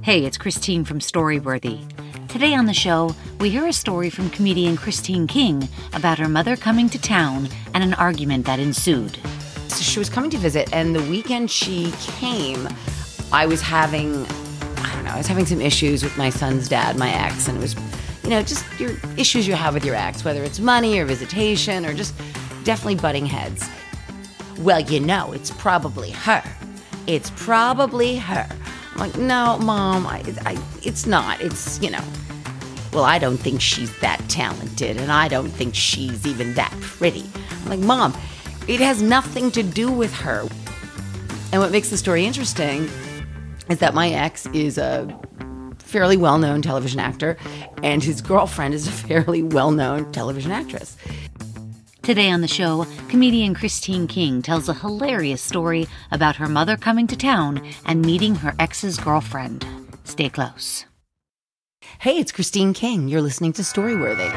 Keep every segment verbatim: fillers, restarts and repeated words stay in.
Hey, it's Christine from Storyworthy. Today on the show, we hear a story from comedian Christine King about her mother coming to town and an argument that ensued. So she was coming to visit, and the weekend she came, I was having, I don't know, I was having some issues with my son's dad, my ex, and it was, you know, just your issues you have with your ex, whether it's money or visitation or just definitely butting heads. Well, you know, it's probably her. It's probably her. I'm like, no, Mom, I, I, it's not. It's, you know, well, I don't think she's that talented, and I don't think she's even that pretty. I'm like, Mom, it has nothing to do with her. And what makes the story interesting is that my ex is a fairly well-known television actor, and his girlfriend is a fairly well-known television actress. Today on the show, comedian Christine King tells a hilarious story about her mother coming to town and meeting her ex's girlfriend. Stay close. Hey, it's Christine King. You're listening to Storyworthy.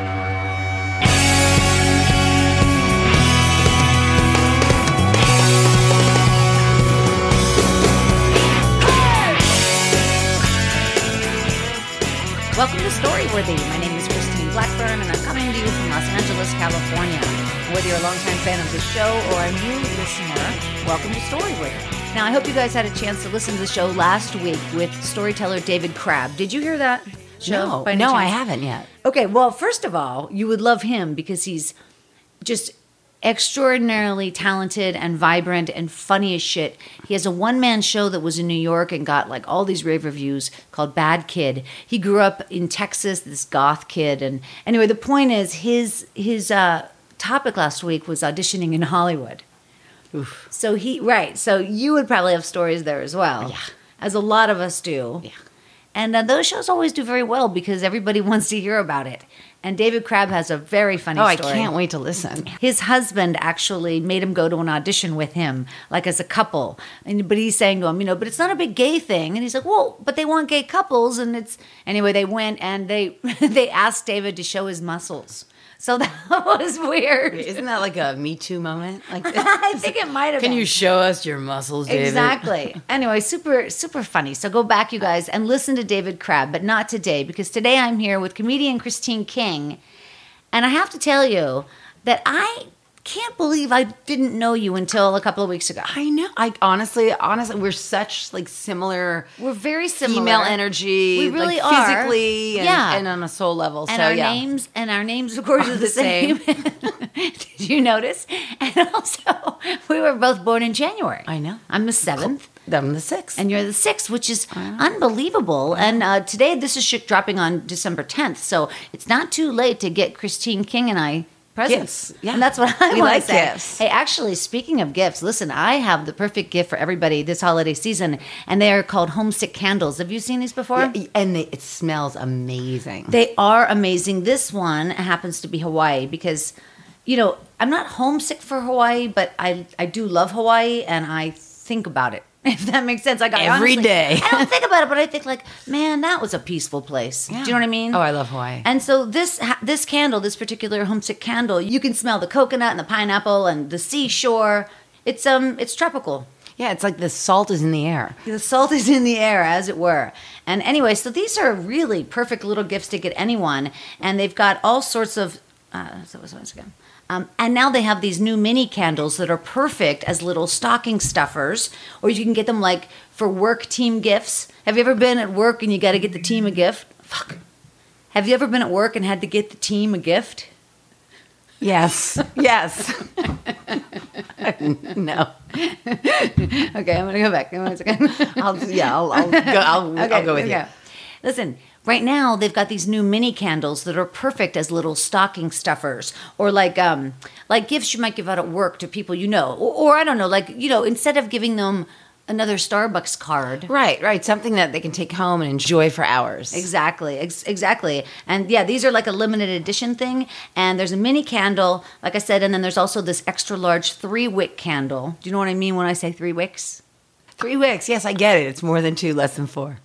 Welcome to Storyworthy. My name is Christine Blackburn, and I'm coming to you from Los Angeles, California. Whether you're a longtime fan of the show or a new listener, welcome to Storyworthy. Now, I hope you guys had a chance to listen to the show last week with storyteller David Crabb. Did you hear that show? No, by any no, chance? I haven't yet. Okay, well, first of all, you would love him because he's just extraordinarily talented and vibrant and funny as shit. He has a one-man show that was in New York and got like all these rave reviews called Bad Kid. He grew up in Texas, this goth kid. And anyway, the point is his his uh, topic last week was auditioning in Hollywood. Oof. So he, right, so you would probably have stories there as well. Yeah. As a lot of us do. Yeah. And uh, those shows always do very well because everybody wants to hear about it. And David Crabb has a very funny Oh, story. I can't wait to listen. His husband actually made him go to an audition with him, like as a couple. And but he's saying to him, you know, but it's not a big gay thing. And he's like, well, but they want gay couples, and it's anyway. They went and they they asked David to show his muscles. So that was weird. Isn't that like a Me Too moment? Like, I think it might have can been. you show us your muscles, David? Exactly. Anyway, super, super funny. So go back, you guys, and listen to David Crabb, but not today, because today I'm here with comedian Christine King. And I have to tell you that I can't believe I didn't know you until a couple of weeks ago. I know. I honestly, honestly, we're such like similar. We're very similar. Female energy. We really like, are. Physically and, Yeah. and on a soul level. And so, our yeah. names, and our names, of course, are, Are the the same. same. Did you notice? And also, we were both born in January. I know. I'm the seventh. I'm the sixth. And you're the sixth, which is unbelievable. And uh, today, this is shit dropping on December tenth. So it's not too late to get Christine King and I presents. Gifts, yeah. And that's what I We want like to say. gifts. Hey, actually, speaking of gifts, listen, I have the perfect gift for everybody this holiday season, and they are called homesick candles. Have you seen these before? Yeah, and they, it smells amazing. They are amazing. This one happens to be Hawaii because, you know, I'm not homesick for Hawaii, but I I do love Hawaii, and I think about it. If that makes sense, like I Every honestly- day. I don't think about it, but I think like, man, that was a peaceful place. Yeah. Do you know what I mean? Oh, I love Hawaii. And so this ha- this candle, this particular homesick candle, you can smell the coconut and the pineapple and the seashore. It's um, it's tropical. Yeah, it's like the salt is in the air. The salt is in the air, as it were. And anyway, so these are really perfect little gifts to get anyone, and they've got all sorts of. Uh, so was once again. Um, and now they have these new mini candles that are perfect as little stocking stuffers, or you can get them like for work team gifts. Have you ever been at work and you got to get the team a gift? Fuck. Have you ever been at work and had to get the team a gift? Yes. Yes. No. Okay, I'm gonna go back. One second. I'll, yeah, I'll, I'll go. I'll, Okay, I'll go with okay. you. Listen, right now they've got these new mini candles that are perfect as little stocking stuffers, or like um like gifts you might give out at work to people you know, or, or I don't know, like you know, instead of giving them another Starbucks card. Right, right. Something that they can take home and enjoy for hours. Exactly, ex- exactly. And yeah, these are like a limited edition thing. And there's a mini candle, like I said, and then there's also this extra large three wick candle. Do you know what I mean when I say three wicks? Three wicks. Yes, I get it. It's more than two, less than four.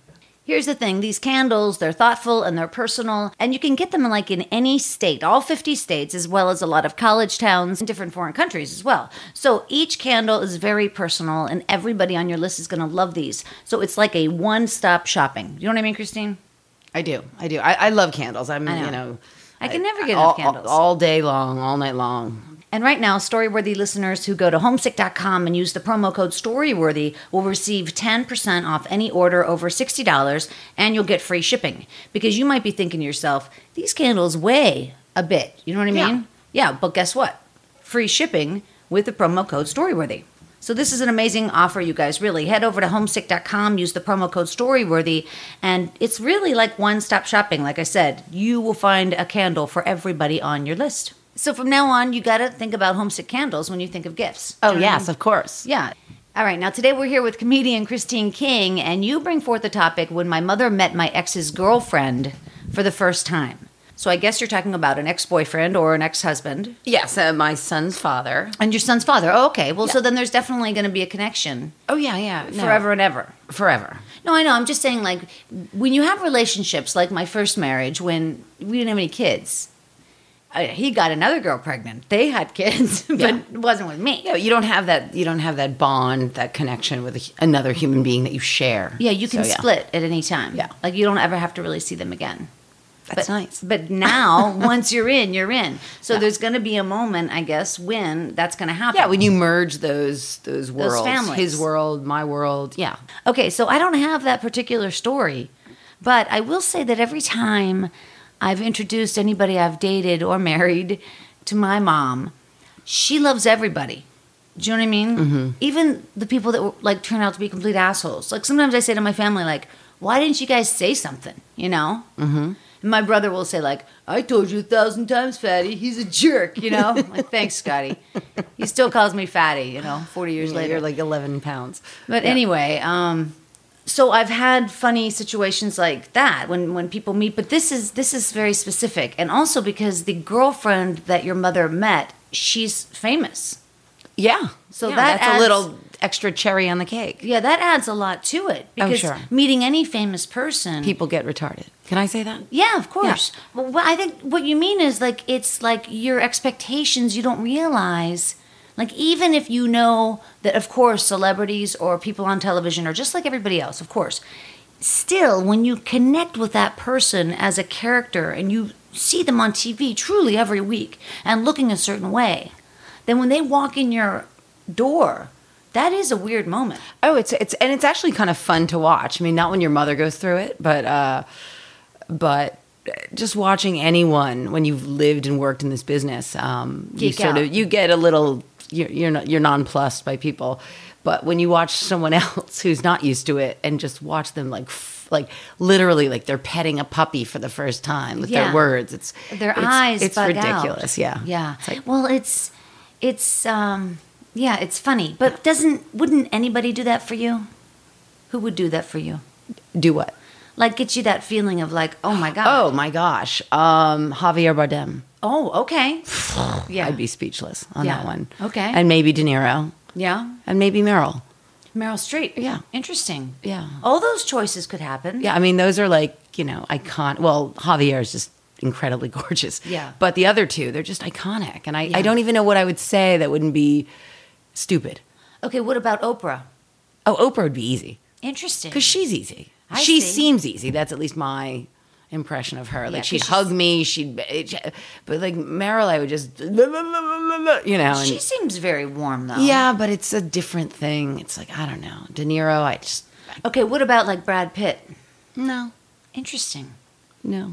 Here's the thing, these candles, they're thoughtful and they're personal, and you can get them like in any state, all fifty states, as well as a lot of college towns and different foreign countries as well. So each candle is very personal, and everybody on your list is going to love these. So it's like a one-stop shopping. You know what I mean, Christine? I do. I do. I, I love candles. I'm, I know. you know. I can never get all, enough candles. All, all day long, all night long. And right now, Storyworthy listeners who go to homesick dot com and use the promo code Storyworthy will receive ten percent off any order over sixty dollars, and you'll get free shipping. Because you might be thinking to yourself, these candles weigh a bit. You know what I mean? Yeah. Yeah, but guess what? Free shipping with the promo code Storyworthy. So this is an amazing offer, you guys. Really, head over to homesick dot com, use the promo code Storyworthy, and it's really like one-stop shopping. Like I said, you will find a candle for everybody on your list. So from now on, you got to think about homesick candles when you think of gifts. Oh, Do you know what I yes, mean? of course. Yeah. All right. Now, today we're here with comedian Christine King, and you bring forth the topic when my mother met my ex's girlfriend for the first time. So I guess you're talking about an ex-boyfriend or an ex-husband. Yes, uh, my son's father. And your son's father. Oh, okay. Well, so then there's definitely going to be a connection Oh, yeah, yeah. No. forever and ever. Forever. No, I know. I'm just saying, like, when you have relationships, like my first marriage, when we didn't have any kids, uh, he got another girl pregnant. They had kids, but Yeah. it wasn't with me. Yeah, you don't have that. You don't have that bond, that connection with a, another human being that you share. Yeah, you can So, yeah. split at any time. Yeah. Like, you don't ever have to really see them again. That's but, nice. But now, once you're in, you're in. So Yeah. there's going to be a moment, I guess, when that's going to happen. Yeah, when you merge those those worlds, families. his world, my world. Yeah. Okay, so I don't have that particular story, but I will say that every time I've introduced anybody I've dated or married to my mom, she loves everybody. Do you know what I mean? Mm-hmm. Even the people that were, like turn out to be complete assholes. Like sometimes I say to my family, like, "Why didn't you guys say something?" You know. Mm-hmm. And my brother will say, like, "I told you a thousand times, Fatty. He's a jerk." You know. I'm like, thanks, Scotty. He still calls me Fatty. You know, forty years Yeah, later. you're like eleven pounds. But Yeah. anyway, um, so I've had funny situations like that when, when people meet, but this is this is very specific, and also because the girlfriend that your mother met, she's famous. Yeah. So Yeah, that that's adds- a little extra cherry on the cake. Yeah, that adds a lot to it because sure. meeting any famous person, People get retarded. Can I say that? yeah, of course. Well, what I think what you mean is like it's like your expectations you don't realize. Like even if you know that, of course, celebrities or people on television are just like everybody else, of course. Still, when you connect with that person as a character and you see them on T V truly every week and looking a certain way, then when they walk in your door, that is a weird moment. Oh, it's it's and it's actually kind of fun to watch. I mean, not when your mother goes through it, but uh, but just watching anyone when you've lived and worked in this business, um, you Geek sort out. of you get a little you're you're not you're nonplussed by people, but when you watch someone else who's not used to it and just watch them like f- like literally like they're petting a puppy for the first time with Yeah. their words, it's Their it's, eyes it's bug ridiculous. out. Yeah, Yeah. It's like, well, it's it's um yeah, it's funny. But doesn't wouldn't anybody do that for you? Who would do that for you? do what? Like get you that feeling of like, "Oh my god." Oh my gosh, um, Javier Bardem. Oh, okay. Yeah. I'd be speechless on Yeah. that one. Okay. And maybe De Niro. Yeah. And maybe Meryl. Meryl Streep. Yeah. Interesting. Yeah. All those choices could happen. Yeah, I mean, those are like, you know, icon. Well, Javier is just incredibly gorgeous. Yeah. But the other two, they're just iconic. And I, Yeah. I don't even know what I would say that wouldn't be stupid. Okay, what about Oprah? Oh, Oprah would be easy. Interesting. Because she's easy. I she see. seems easy. That's at least my impression of her. Yeah, Like, 'cause she'd she's- hug me. She'd, but like Meryl, I would just, you know. And, She seems very warm though. yeah, but it's a different thing. It's like, I don't know. De Niro, I just, Okay, what about like Brad Pitt? no, Interesting. no.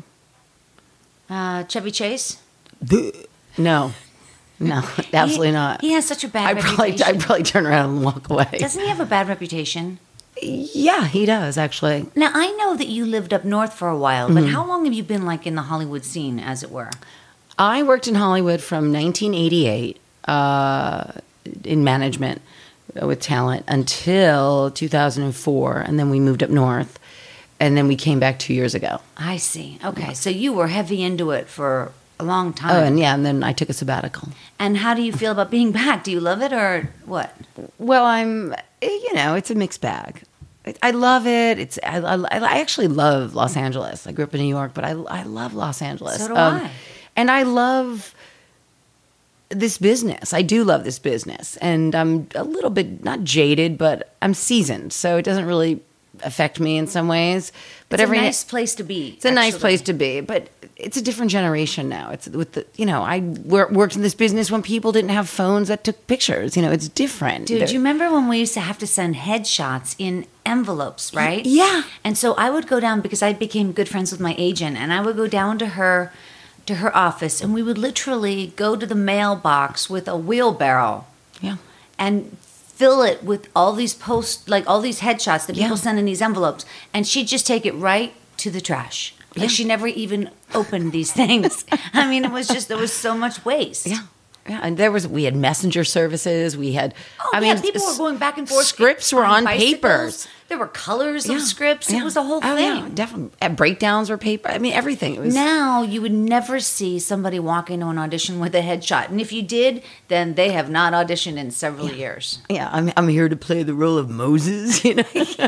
Uh, Chevy Chase? No, no, absolutely He- not. He has such a bad I probably, reputation. I'd probably turn around and walk away. Doesn't he have a bad reputation? Yeah, he does actually. Now, I know that you lived up north for a while, Mm-hmm. but how long have you been like in the Hollywood scene, as it were? I worked in Hollywood from nineteen eighty-eight uh, in management with talent until two thousand four, and then we moved up north, and then we came back two years ago. I see. Okay, so you were heavy into it for a long time. Oh, and yeah, and then I took a sabbatical. And how do you feel about being back? Do you love it or what? Well, I'm, you know, it's a mixed bag. I, I love it. It's I, I, I actually love Los Angeles. I grew up in New York, but I I love Los Angeles. So do I. And I love this business. I do love this business, and I'm a little bit not jaded, but I'm seasoned, so it doesn't really affect me in some ways. But It's every a nice place to be. It's a nice actually. place to be, but it's a different generation now. It's with the, you know, I wor- worked in this business when people didn't have phones that took pictures. You know, it's different. Dude, They're- do you remember when we used to have to send headshots in envelopes, right? yeah. And so I would go down because I became good friends with my agent, and I would go down to her to her office, and we would literally go to the mailbox with a wheelbarrow yeah. and fill it with all these post like all these headshots that Yeah. people send in these envelopes, and she'd just take it right to the trash. Like Yeah. she never even opened these things. I mean, it was just there was so much waste. Yeah. Yeah, and there was we had messenger services. We had, Oh, I yeah, mean, people were going back and forth. Scripts were on bicycles. papers. There were colors Yeah, of scripts. yeah. It was a whole Oh, thing. yeah, definitely. And breakdowns were paper. I mean, everything. It was Now you would never see somebody walk into an audition with a headshot, and if you did, then they have not auditioned in several years. yeah. I'm I'm here to play the role of Moses. You know.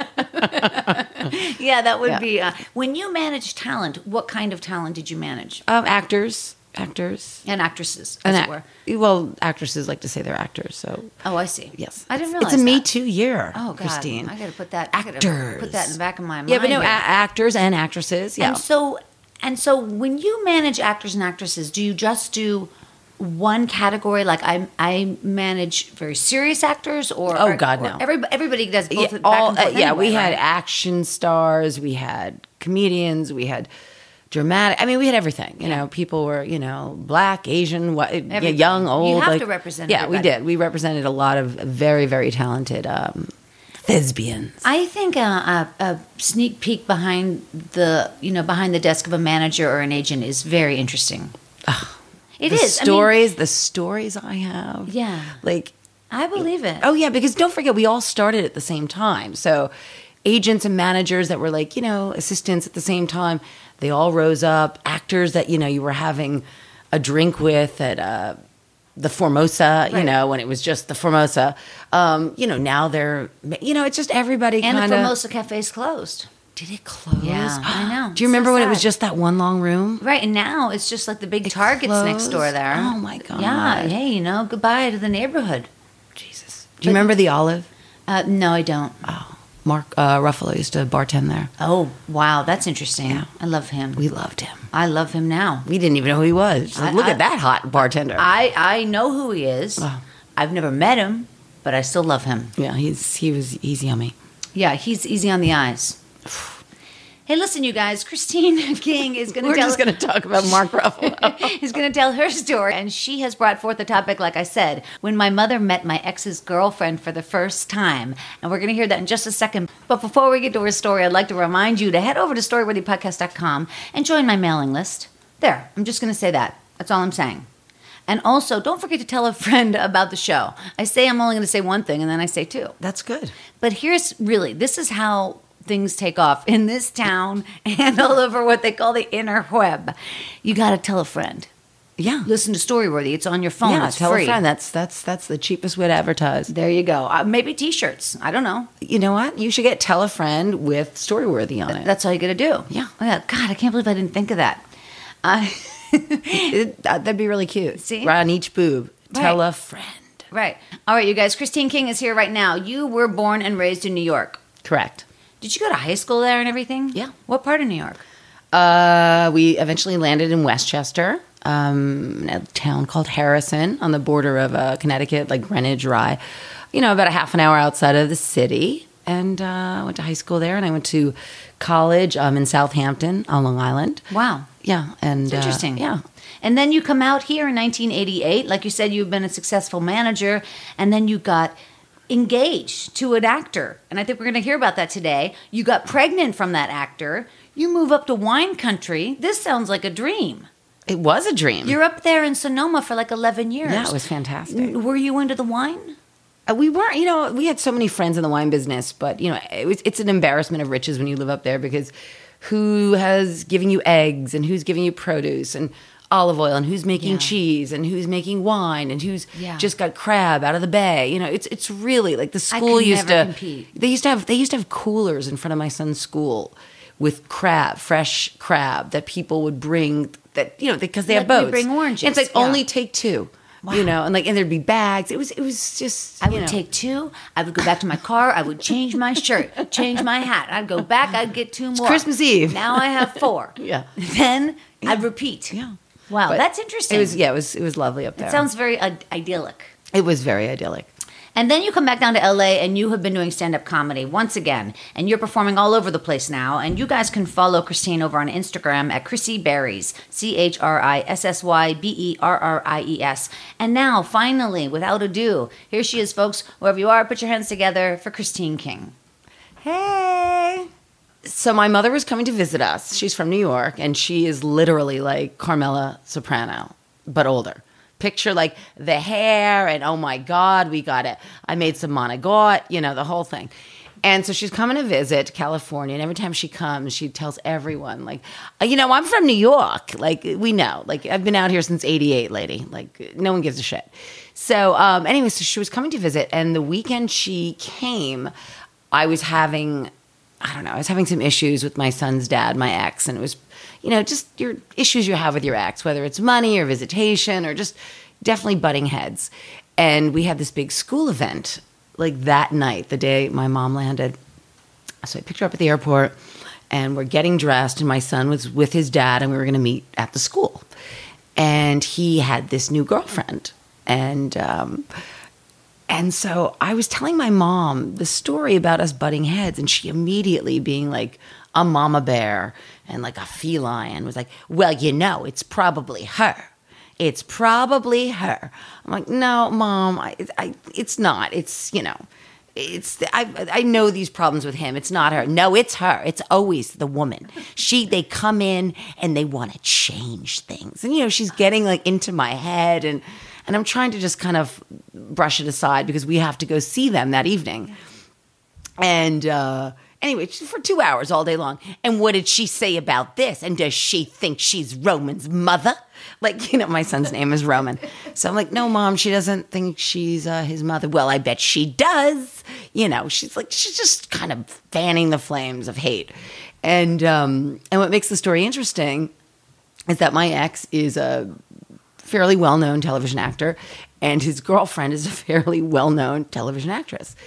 Yeah, that would Yeah. be. Uh, when you manage talent, what kind of talent did you manage? um, actors, actors, And actresses, as and it were. ac- well, actresses like to say they're actors. So Oh, I see. yes, I didn't It's- realize It's a Me that. Too year. Oh, God. Christine. I got to put that. I gotta Actors. Put that in the back of my mind. Yeah, but no, a- here. actors and actresses. Yeah. And so, and so, when you manage actors and actresses, do you just do one category? Like I, I manage very serious actors, or Oh, or- God, or no. Everybody, everybody does both. yeah, back all, and forth uh, yeah, anyway, we had right? action stars, we had comedians, we had dramatic. I mean, we had everything. You know, people were, you know, black, Asian, what, yeah, Everything. young, old. You have like- to represent Yeah, we everybody. did. We represented a lot of very, very talented um, thespians. I think a, a, a sneak peek behind the, you know, behind the desk of a manager or an agent is very interesting. It the is. I mean, stories, the stories I have. Yeah. Like, I believe it. oh yeah, because don't forget, we all started at the same time. So agents and managers that were like, you know, assistants at the same time, they all rose up. Actors that, you know, you were having a drink with at uh, the Formosa, you Right. know, when it was just the Formosa. Um, you know, now they're, you know, it's just everybody and kind the of. Formosa Cafe's closed. Did it close? Yeah, I know. Do you So remember when it was sad. just that one long room? Right, and now it's just like the big Targets next closed? door there. Oh, my God. Yeah, hey, you know, goodbye to the neighborhood. Jesus. Do you But- remember the Olive? Uh, no, I don't. Oh, Mark uh, Ruffalo used to bartend there. Oh, wow, that's interesting. Yeah. I love him. We loved him. I love him now. We didn't even know who he was. Just like, I- look I- at that hot bartender. I I know who he is. Oh. I've never met him, but I still love him. yeah, he's he was he's yummy. Yeah, he's easy on the eyes. Hey, listen, you guys. Christine King is going to We're tell. just going to talk about Mark Ruffalo. is going to tell her story, and she has brought forth the topic. Like I said, when my mother met my ex's girlfriend for the first time, and we're going to hear that in just a second. But before we get to her story, I'd like to remind you to head over to storyworthy podcast dot com and join my mailing list. There, I'm just going to say that. That's all I'm saying. And also, don't forget to tell a friend about the show. I say I'm only going to say one thing, and then I say two. That's good. But here's really, this is how things take off in this town and all over what they call the interweb. You got to tell a friend. Yeah. Listen to Storyworthy. It's on your phone. yeah, it's tell free. a friend. That's that's that's the cheapest way to advertise. There you go. Uh, maybe T-shirts. I don't know. You know what? You should get Tell a Friend with Storyworthy on it. That's all you got to do. Yeah. Oh, yeah. God, I can't believe I didn't think of that. Uh, It- that- that'd be really cute. See? Right on each boob. Tell Right. a friend. right. All right, you guys. Christine King is here right now. You were born and raised in New York. Correct. Did you go to high school there and everything? Yeah. What part of New York? Uh, we eventually landed in Westchester, um, in a town called Harrison on the border of uh, Connecticut, like Greenwich, Rye. You know, about a half an hour outside of the city. And uh, I went to high school there, and I went to college um, in Southampton on Long Island. Wow. Yeah, and uh, Interesting. yeah, And then you come out here in nineteen eighty-eight. Like you said, you've been a successful manager, and then you got engaged to an actor. And I think we're going to hear about that today. You got pregnant from that actor. You move up to wine country. This sounds like a dream. it was a dream. You're up there in Sonoma for like eleven years. Yeah, it was fantastic. N- Were you into the wine? Uh, we weren't, you know, we had so many friends in the wine business, but you know, it was, it's an embarrassment of riches when you live up there because who has giving you eggs and who's giving you produce, and olive oil and who's making Yeah. cheese and who's making wine and who's Yeah. just got crab out of the bay. You know, it's it's really like the I school could used never to compete. they used to have they used to have coolers in front of my son's school with crab, fresh crab that people would bring that you know because they have Like we boats. bring oranges, And it's like yeah. only take two. You know, and like and there'd be bags. It was it was just I you would know. take two. I would go back to my car. I would change my shirt, change my hat. I'd go back. I'd get two more. Christmas Eve. Now I have four. Yeah. Then I'd repeat. Yeah. Wow, But that's interesting. It was yeah, it was it was lovely up there. It sounds very uh, idyllic. It was very idyllic. And then you come back down to L A and you have been doing stand-up comedy once again. And you're performing all over the place now. And you guys can follow Christine over on Instagram at Chrissy Berries, C H R I S S Y B E R R I E S. And now, finally, without ado, here she is, folks. Wherever you are, put your hands together for Christine King. Hey. So my mother was coming to visit us. She's from New York, and she is literally like Carmela Soprano, but older. Picture like the hair, and oh my God, we got it. I made some monogot, you know, the whole thing. And so she's coming to visit California, and every time she comes, she tells everyone, like, "Uh, you know, I'm from New York. Like, we know. Like, I've been out here since eighty-eight, lady. Like, no one gives a shit." So, um, anyway, so she was coming to visit, and the weekend she came, I was having, I don't know, I was having some issues with my son's dad, my ex, and it was, you know, just your issues you have with your ex, whether it's money or visitation or just definitely butting heads. And we had this big school event like that night, the day my mom landed. So I picked her up at the airport and we're getting dressed, and my son was with his dad and we were going to meet at the school. And he had this new girlfriend. And, um, and so I was telling my mom the story about us butting heads, and she immediately, being like a mama bear and like a feline, was like, "Well, you know, it's probably her. It's probably her." I'm like, "No, Mom, I, I, it's not. It's, you know, it's, I, I know these problems with him. It's not her. No, it's her. It's always the woman. She, they come in and they want to change things." And, you know, she's getting like into my head, and, and I'm trying to just kind of brush it aside because we have to go see them that evening. And, uh, anyway, for two hours all day long. "And what did she say about this? And does she think she's Roman's mother?" Like, you know, my son's name is Roman. So I'm like, "No, Mom, she doesn't think she's uh, his mother." "Well, I bet she does." You know, she's like, she's just kind of fanning the flames of hate. And, um, and what makes the story interesting is that my ex is a fairly well-known television actor, and his girlfriend is a fairly well-known television actress.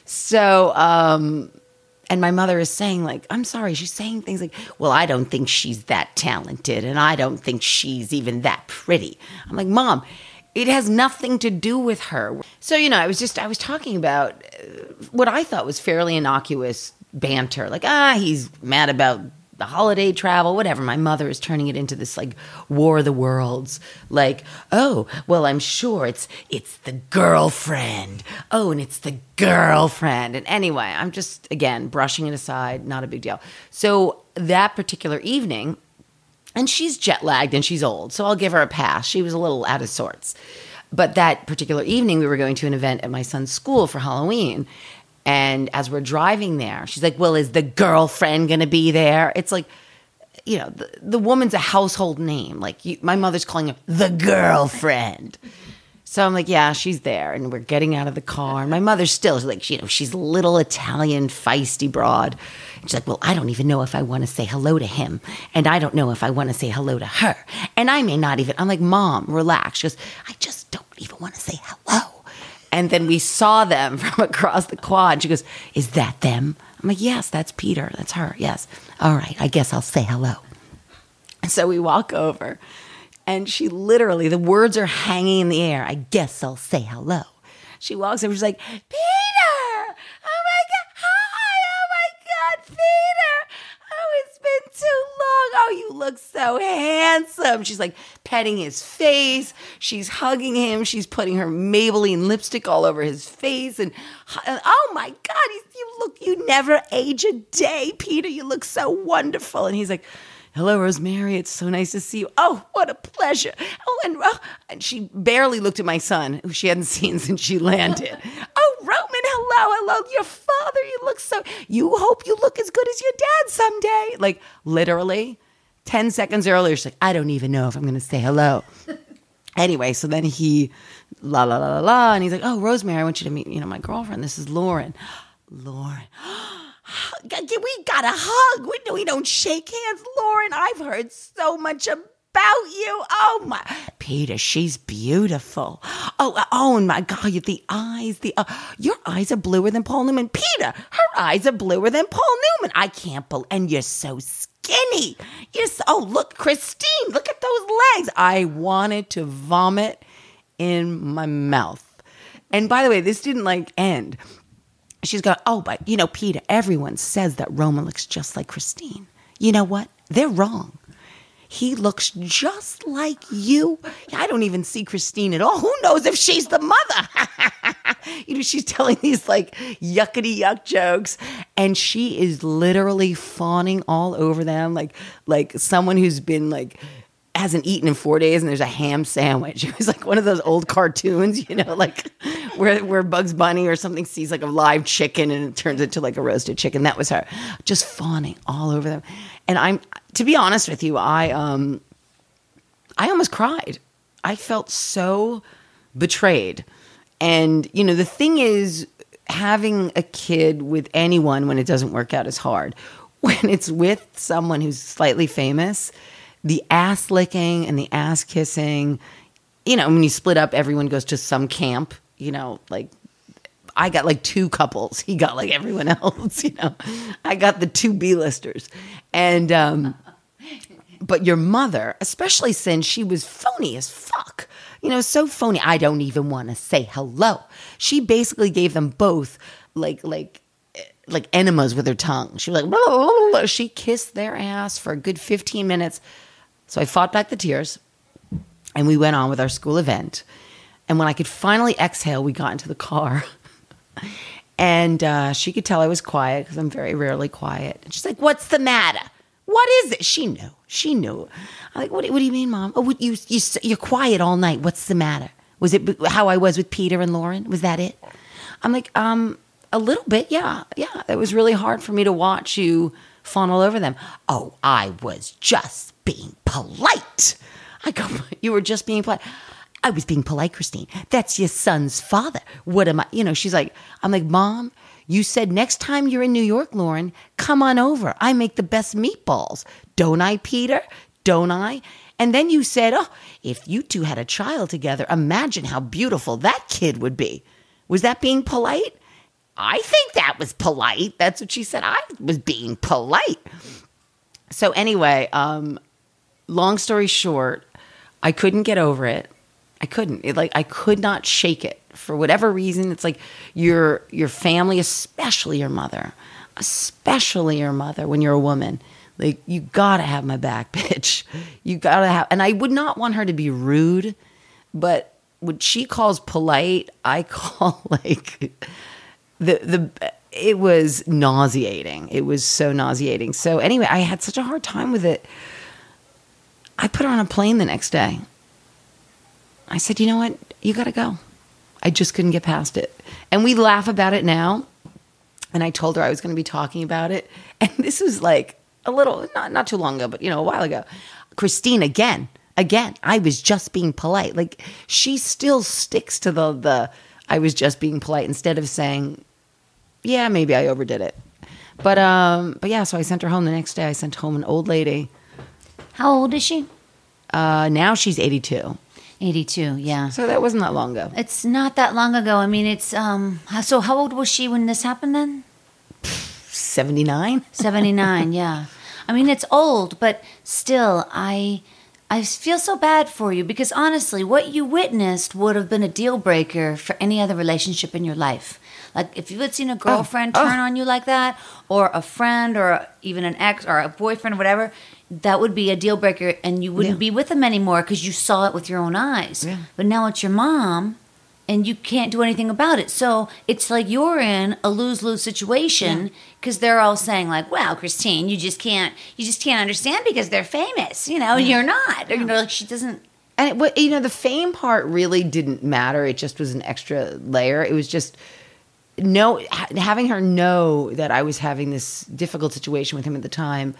So, um, and my mother is saying, like, I'm sorry, she's saying things like, "Well, I don't think she's that talented, and I don't think she's even that pretty." I'm like, "Mom, it has nothing to do with her." So, you know, I was just, I was talking about uh, what I thought was fairly innocuous banter. Like, ah, he's mad about the holiday travel, whatever. My mother is turning it into this like War of the Worlds. Like, "Oh, well, I'm sure it's it's the girlfriend. Oh, and it's the girlfriend." And anyway, I'm just, again, brushing it aside. Not a big deal. So that particular evening, and she's jet lagged and she's old, so I'll give her a pass. She was a little out of sorts. But that particular evening, we were going to an event at my son's school for Halloween. And as we're driving there, she's like, "Well, is the girlfriend going to be there?" It's like, you know, the, the woman's a household name. Like, you, my mother's calling her the girlfriend. So I'm like, "Yeah, she's there." And we're getting out of the car. And my mother's still like, you know, she's a little Italian, feisty broad. And she's like, "Well, I don't even know if I want to say hello to him. And I don't know if I want to say hello to her. And I may not even." I'm like, "Mom, relax." She goes, "I just don't even want to say hello." And then we saw them from across the quad. She goes, "Is that them?" I'm like, "Yes, that's Peter. That's her. Yes." "All right, I guess I'll say hello." And so we walk over, and she literally, the words are hanging in the air. "I guess I'll say hello." She walks over, she's like, "Peter! Oh my God, hi! Oh my God, Peter! Oh, it's been too long. Oh, you look so handsome." She's like petting his face. She's hugging him. She's putting her Maybelline lipstick all over his face. And, "Oh my God, you look, you never age a day, Peter. You look so wonderful." And he's like, "Hello, Rosemary. It's so nice to see you." "Oh, what a pleasure." Oh, and, oh, and she barely looked at my son, who she hadn't seen since she landed. "Oh, Roman, hello, hello. Your father, you look so, you hope you look as good as your dad someday." Like, literally, ten seconds earlier, she's like, I don't even know if I'm going to say hello. Anyway, so then he, la, la, la, la, la, and he's like, oh, Rosemary, I want you to meet, you know, my girlfriend. This is Lauren. Lauren. We got a hug. We, we don't shake hands. Lauren, I've heard so much about you. Oh, my. Peter, she's beautiful. Oh, oh, my God, the eyes, the, uh, your eyes are bluer than Paul Newman. Peter, her eyes are bluer than Paul Newman. I can't believe, and you're so skinny. You're so, oh, look, Christine, look at those legs. I wanted to vomit in my mouth. And by the way, this didn't like end. She's going, oh, but you know, Peter, everyone says that Roman looks just like Christine. You know what? They're wrong. He looks just like you. I don't even see Christine at all. Who knows if she's the mother? You know, she's telling these like yuckety yuck jokes, and she is literally fawning all over them, like like someone who's been like hasn't eaten in four days and there's a ham sandwich. It was like one of those old cartoons, you know, like where where Bugs Bunny or something sees like a live chicken and it turns into like a roasted chicken. That was her, just fawning all over them. And I'm, to be honest with you, I um, I almost cried. I felt so betrayed. And, you know, the thing is, having a kid with anyone when it doesn't work out is hard. When it's with someone who's slightly famous, the ass licking and the ass kissing, you know, when you split up, everyone goes to some camp, you know, like I got like two couples. He got like everyone else, you know. I got the two B-listers. And, um, but your mother, especially since she was phony as fuck, you know, so phony. I don't even want to say hello. She basically gave them both like, like, like enemas with her tongue. She was like, blah, blah, blah, blah. She kissed their ass for a good fifteen minutes. So I fought back the tears and we went on with our school event. And when I could finally exhale, we got into the car and uh, she could tell I was quiet because I'm very rarely quiet. And she's like, what's the matter? What is it? She knew. She knew. I'm like, what, what do you mean, Mom? Oh, what, you, you, you're quiet all night. What's the matter? Was it how I was with Peter and Lauren? Was that it? I'm like, um, a little bit, yeah. Yeah, it was really hard for me to watch you fawn all over them. Oh, I was just being polite. I go, you were just being polite. I was being polite, Christine. That's your son's father. What am I? You know, she's like, I'm like, Mom, you said next time you're in New York, Lauren, come on over. I make the best meatballs. Don't I, Peter? Don't I? And then you said, oh, if you two had a child together, imagine how beautiful that kid would be. Was that being polite? I think that was polite. That's what she said. I was being polite. So anyway, um, long story short, I couldn't get over it. I couldn't. It, like I could not shake it for whatever reason. It's like your your family, especially your mother, especially your mother when you're a woman. Like you gotta have my back, bitch. You gotta have. And I would not want her to be rude, but what she calls polite, I call like the the. It was nauseating. It was so nauseating. So anyway, I had such a hard time with it. I put her on a plane the next day. I said, you know what? You got to go. I just couldn't get past it. And we laugh about it now. And I told her I was going to be talking about it. And this was like a little, not, not too long ago, but, you know, a while ago. Christine, again, again, I was just being polite. Like, she still sticks to the, the I was just being polite instead of saying, yeah, maybe I overdid it. But, um, but yeah, so I sent her home the next day. I sent home an old lady. How old is she? Uh, now she's eighty-two. eighty-two, yeah. So that wasn't that long ago. It's not that long ago. I mean, it's, um, so how old was she when this happened then? seventy-nine? seventy-nine, yeah. I mean, it's old, but still, I, I feel so bad for you because honestly, what you witnessed would have been a deal breaker for any other relationship in your life. Like if you had seen a girlfriend oh, turn oh. on you like that, or a friend, or even an ex, or a boyfriend, or whatever, that would be a deal breaker, and you wouldn't yeah. be with them anymore because you saw it with your own eyes. Yeah. But now it's your mom, and you can't do anything about it. So it's like you're in a lose-lose situation because yeah. they're all saying like, "Well, Christine, you just can't, you just can't understand because they're famous, you know, and you're not." Or, you know, like she doesn't. And it, you know, the fame part really didn't matter. It just was an extra layer. It was just. No, having her know that I was having this difficult situation with him at the time,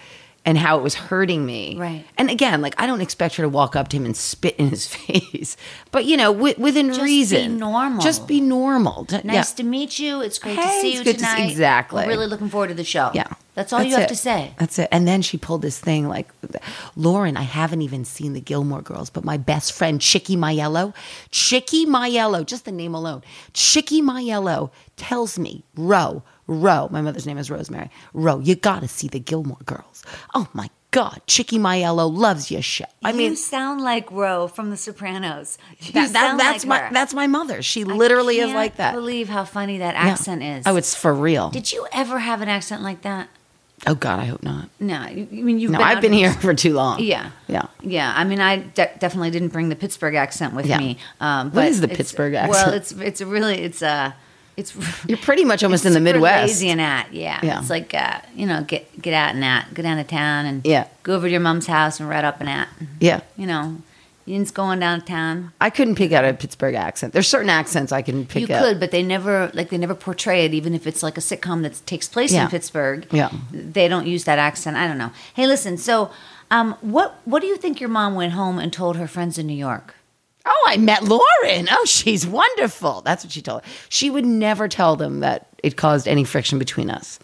and how it was hurting me. Right. And again, like, I don't expect her to walk up to him and spit in his face, but you know, w- within Just reason. be normal. Just be normal. D- Nice yeah. to meet you. It's great to Hey, see it's you good to see- tonight. exactly. We're really looking forward to the show. Yeah. That's all That's you have it. to say. That's it. And then she pulled this thing like, Lauren, I haven't even seen the Gilmore Girls, but my best friend, Chicky Maiello, Chicky Maiello, just the name alone, Chicky Maiello tells me, Ro, Ro, my mother's name is Rosemary, Ro, you got to see the Gilmore Girls. Oh my God, Chicky Maiello loves your show. I you mean, sound like Ro from The Sopranos. You that, that, sound that's like my her. that's my mother. She literally I is like that. can't believe how funny that Yeah. accent is. Oh, it's for real. Did you ever have an accent like that? Oh God, I hope not. No, you- I mean you've No, been I've out been of- here for too long. Yeah, Yeah. yeah. I mean, I de- definitely didn't bring the Pittsburgh accent with Yeah. me. Um, What but is the it's- Pittsburgh Well, accent? it's it's a really it's a it's You're pretty much almost it's in the super Midwest. Lazy and at, yeah. Yeah. It's like uh, you know, get get out and at, go down to town and Yeah. go over to your mom's house and right up and at. Yeah. You know, Yin's going downtown. I couldn't pick out a Pittsburgh accent. There's certain accents I can pick You out. could, but they never like they never portray it, even if it's like a sitcom that takes place Yeah. in Pittsburgh. Yeah. They don't use that accent. I don't know. Hey, listen. So, um, what what do you think your mom went home and told her friends in New York? Oh, I met Lauren. Oh, she's wonderful. That's what she told. She would never tell them that it caused any friction between us.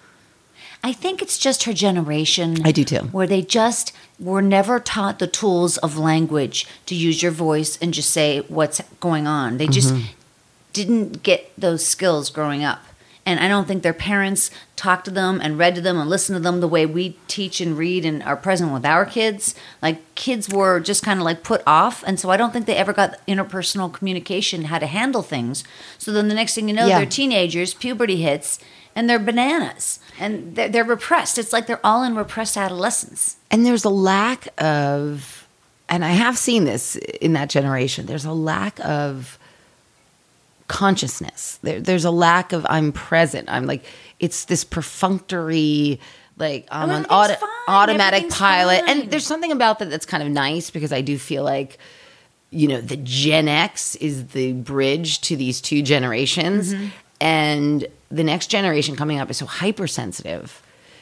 I think it's just her generation. I do too. Where they just were never taught the tools of language to use your voice and just say what's going on. They just Mm-hmm. didn't get those skills growing up. And I don't think their parents talked to them and read to them and listened to them the way we teach and read and are present with our kids. Like kids were just kind of like put off. And so I don't think they ever got interpersonal communication, how to handle things. So then the next thing you know, Yeah. they're teenagers, puberty hits, and they're bananas. And they're, they're repressed. It's like they're all in repressed adolescence. And there's a lack of, and I have seen this in that generation, there's a lack of consciousness. There, there's a lack of I'm present. I'm like, it's this perfunctory, like I'm an everything's auto, fine, automatic everything's pilot. fine. And there's something about that that's kind of nice because I do feel like, you know, the Gen X is the bridge to these two generations. Mm-hmm. And the next generation coming up is so hypersensitive.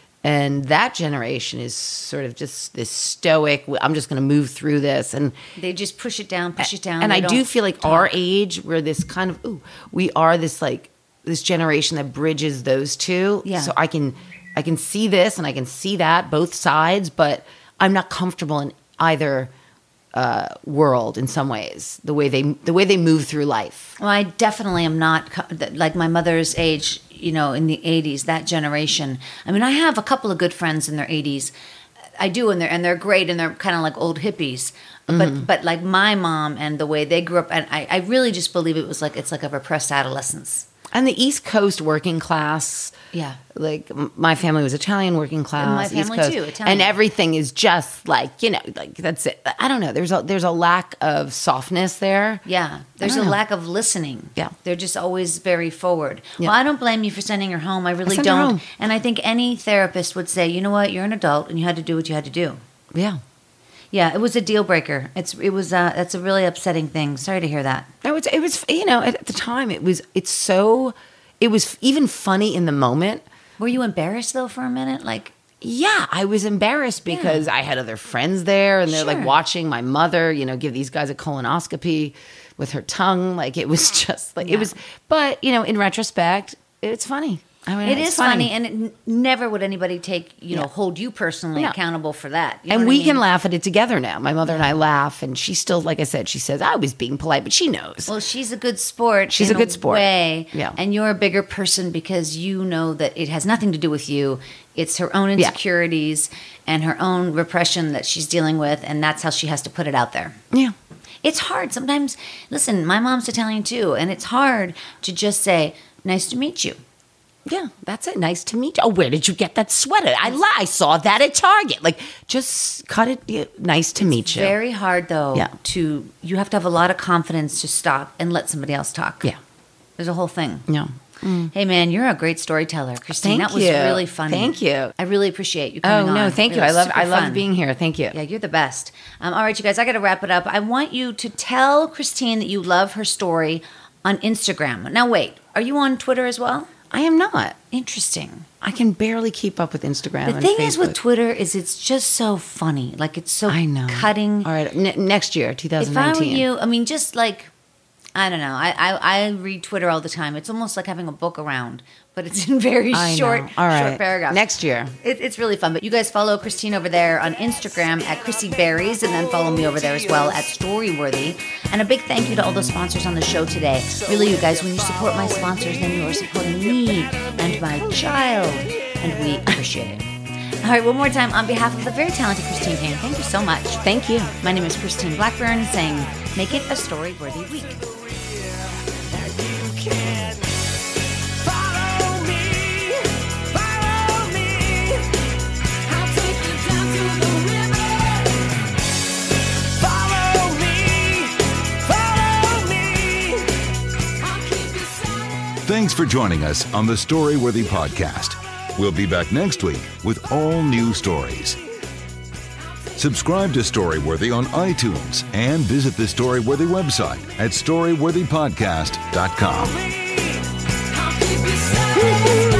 And that generation is sort of just this stoic, I'm just going to move through this. And They just push it down, push it down. and They I do don't feel like talk. our age, we're this kind of, ooh, we are this like, this generation that bridges those two. Yeah. So I can, I can see this and I can see that, both sides, but I'm not comfortable in either uh, world in some ways, the way they, the way they move through life. Well, I definitely am not co- th- like my mother's age, you know, in the eighties, that generation. I mean, I have a couple of good friends in their eighties. I do, and they're and they're great, and they're kind of like old hippies. But but like my mom and the way they grew up, and I, I really just believe it was like it's like a repressed adolescence. And the East Coast working class, Yeah. like m- my family was Italian working class, my East family Coast, too, Italian. and everything is just like, you know, like that's it. I don't know. There's a there's a lack of softness there. Yeah, there's a don't know. lack of listening. Yeah. They're just always very forward. Yeah. Well, I don't blame you for sending her home. I really sent her don't. home. And I think any therapist would say, you know what, you're an adult and you had to do what you had to do. Yeah. Yeah, it was a deal breaker. It's it was uh, that's a really upsetting thing. Sorry to hear that. No, it's it was you know at the time it was it's so it was even funny in the moment. Were you embarrassed though for a minute? Like, Yeah, I was embarrassed because I had other friends there and they're Sure. like watching my mother, you know, give these guys a colonoscopy with her tongue. Like it was just like Yeah. it was, but you know, in retrospect, it's funny. I mean, it it's is funny, and it, n- never would anybody take you know Yeah. hold you personally Yeah. accountable for that. You know and what I we mean? can laugh at it together now. My mother and I laugh, and she still, like I said, she says I was being polite, but she knows. Well, she's a good sport. She's in a good sport. way, Yeah. And you're a bigger person because you know that it has nothing to do with you. It's her own Yeah. insecurities and her own repression that she's dealing with, and that's how she has to put it out there. yeah, It's hard sometimes. Listen, my mom's Italian too, and it's hard to just say, "Nice to meet you." yeah, that's it. Nice to meet you. Oh, where did you get that sweater? I li- I saw that at Target. Like, just cut it. Yeah, nice to meet you. Very hard though. Yeah. To you have to have a lot of confidence to stop and let somebody else talk. Yeah. There's a whole thing. Yeah. Hey man, you're a great storyteller, Christine. Thank that was you. really funny. Thank you. I really appreciate you Oh coming on. no, thank It you. I was love super I love fun. being here. Thank you. Yeah, you're the best. Um, all right, you guys, I got to wrap it up. I want you to tell Christine that you love her story on Instagram. Now, wait, are you on Twitter as well? I am not. Interesting. I can barely keep up with Instagram The and thing Facebook. is with Twitter is it's just so funny. Like it's so I know. cutting. All right, n- next year, If I were twenty nineteen. you, I mean, just like, I don't know. I, I, I read Twitter all the time. It's almost like having a book around, but it's in very I short, know. All right. short paragraphs. Next year. It, it's really fun. But you guys follow Christine over there on Instagram at Chrissy Berries, and then follow me over there as well at Storyworthy. And a big thank you to all the sponsors on the show today. Really, you guys, when you support my sponsors, then you are supporting me and my child, and we appreciate it. All right, one more time on behalf of the very talented Christine Payne, thank you so much. Thank you. My name is Christine Blackburn, saying, make it a story-worthy week. Thanks for joining us on the Storyworthy Podcast. We'll be back next week with all new stories. Subscribe to Storyworthy on iTunes and visit the Storyworthy website at storyworthy podcast dot com.